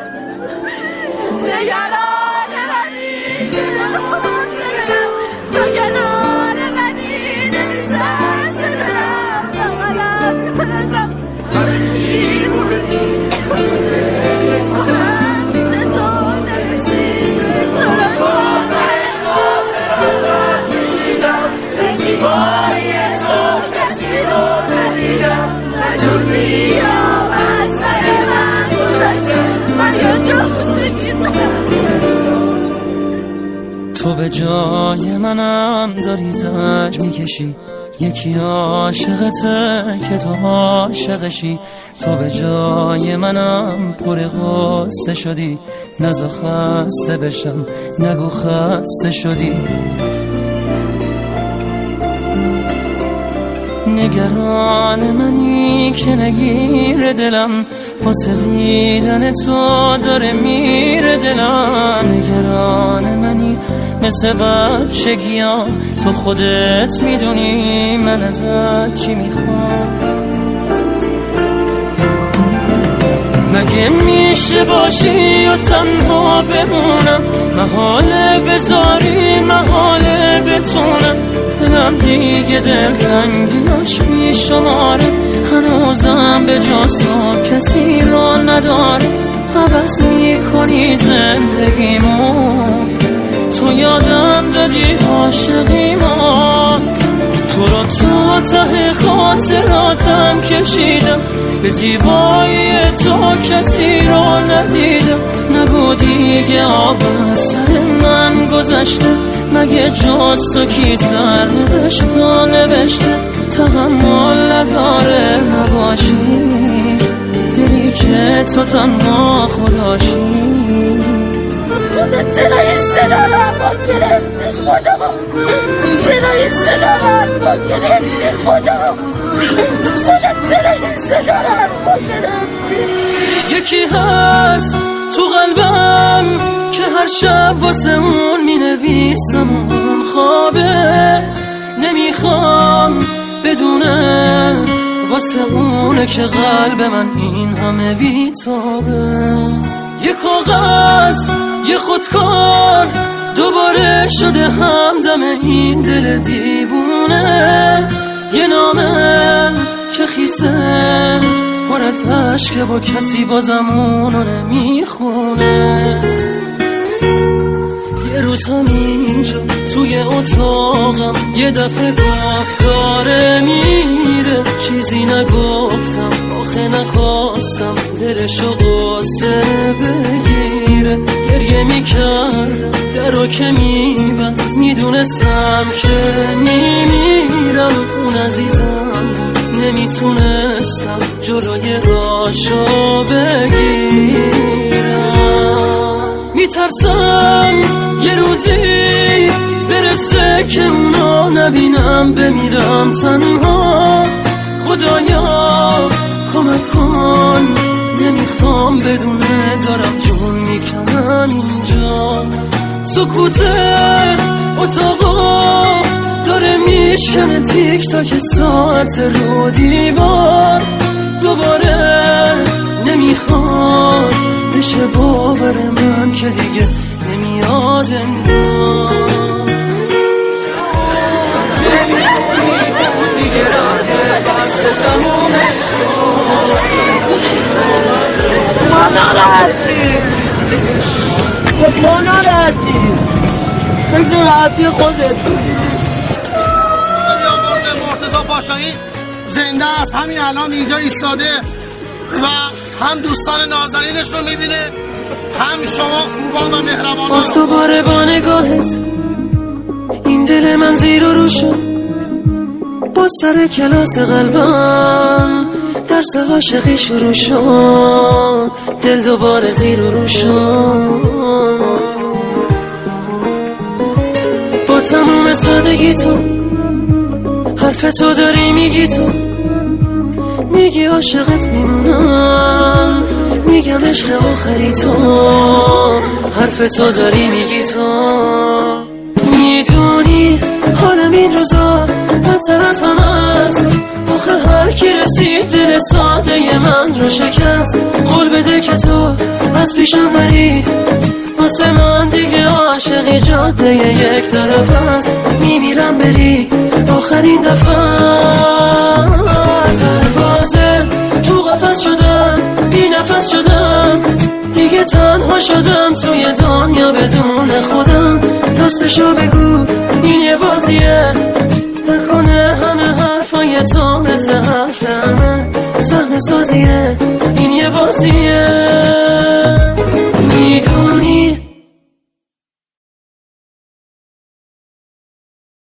نگران منی که دلم تو کنار منی نمی‌ترس دلم بغلم برسم همه چی بودی من بیز تو نرسید دارم بازه خاطراتم کشیدم به زیبایی تو کسی رو ندیدم نجور بیام از سر من گذشته من یا تو به جای منم داری زنج میکشی یکی عاشقته که تو عاشقشی تو به جای منم پر غصه شدی نزا خسته بشم نگو خسته شدی نگران منی که نگیر دلم واسه دیدن تو داره میره دلم نگران منی مثل بچگیام تو خودت میدونی من ازت چی میخوام مگه میشه باشی و تنها بمونم محاله بذاری محاله بتونم دلم دیگه دلتنگیاش میشماره هنوزم به جز تو کسی رو نداره عوض میکنی زندگیمو تو یادم دادی عاشقیمو تو رو تا ته خاطراتم کشیدم به زیبایی تو کسی رو ندیدم نگو دیگه آب از سر من گذشته مگه جز تو کی سر نداشت و نوشته تحمل نداره نباشی دلی که تو تنها خداشی خودت چرا این صدارم با گرفت خدا چرا این صدارم با گرفت خدا خودت چرا این صدارم با گرفت یکی هست تو قلبم که هر شب واسه اون می نویسم اون خوابه نمیخوام بدونه واسه اونه که قلب من این همه بیتابه یه کاغذ یه خودکار دوباره شده همدم این دل دیوونه یه نامه که خیسه پر از عشق با کسی بازم اونو نمیخونه یه روز همینجا توی اتاقم یه دفعه گفت داره میره چیزی نگفتم آخه نخواستم دلشو قصه بگیره گریه میکردم درو که میبست میدونستم که میمیرم اون عزیزم نمیتونستم جلوی راشو بگیرم میترسم یه روزی برسه که اونو نبینم بمیرم تنها خدایا کمک کن نمیخوام بدونه دارم جون میکنم اینجا سکوت اتاقا داره میشکنه تیک تاک ساعت رو دیوار دوباره نمیخواد بشه باور من که دیگه نمیاد انگار دیگه رفته بس تمومش ما ناراحتیم خب ما ناراحتیم فکر راحتی خودت مرتضی پاشایی زنده است همین الان اینجا ایستاده و هم دوستان نازنینش رو میبینه هم شما خوبان و مهربانان باز دوباره با نگاهت این دل من زیر و رو شد باز سر کلاس قلبم درس عاشقی شروع شد دل دوباره زیر و رو شد با تموم سادگی تو حرف تو داری میگی تو میگی عاشقت میمونم میگم عشق آخری تو حرف تو داری میگی تو میدونی حالم این روزا بدتر از همه است آخه هر کی رسید دل ساده من رو شکست قول بده که تو از از پیشم نری، واسه من دیگه عاشقی جاده یک طرف است، میمیرم بری آخرین دفعه. دروازه تو قفس شدم، بی نفس شدم، دیگه تنها شدم توی دنیا بدون خودم. راستشو بگو این یه بازیه، نکنه همه حرفای تو مثل حرف همه سهم سازیه. این یه بازیه